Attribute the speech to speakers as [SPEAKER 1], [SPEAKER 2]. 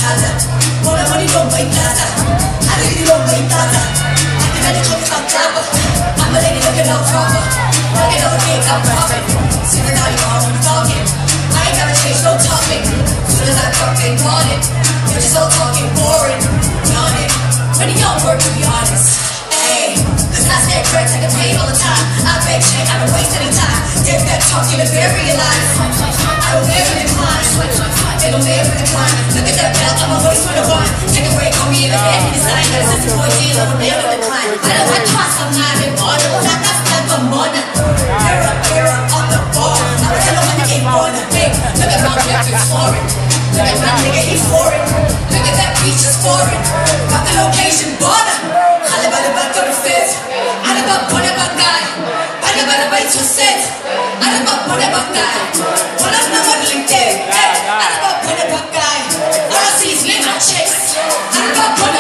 [SPEAKER 1] Hala, Mona Money don't buy Tata. I really don't buy Tata. I can let it come from Tata. I'm a lady looking out proper. Looking out cake, I'm popping. See the now you are when talking. I ain't gotta change no topic. Soon as I talk, they want it. You're just all talking boring. Done it. Ready on work, to be honest. Hey, cause I stay correct, I can pay all the time. I beg check, I don't waste any time. Get that talk, you're very alive. I don't ever decline. They don't ever decline. Look at that belt, I'm a waste for the wine. Take a break, call me in the head, and decide. Cause this is 4 years, I will never decline. I trust, I'm not in order. That's not the money. Era on the bar. I'm telling when you ain't born a big. Look at my records for it. Look at my nigga, he's for it. Look at that beach, just for it. Got the location, border. Halibut to the fifth. Halibut, whatever guy. Halibut, wait to sit. Halibut, whatever guy. One of them on LinkedIn. Halibut, whatever guy. All I see is me, my chicks. Halibut,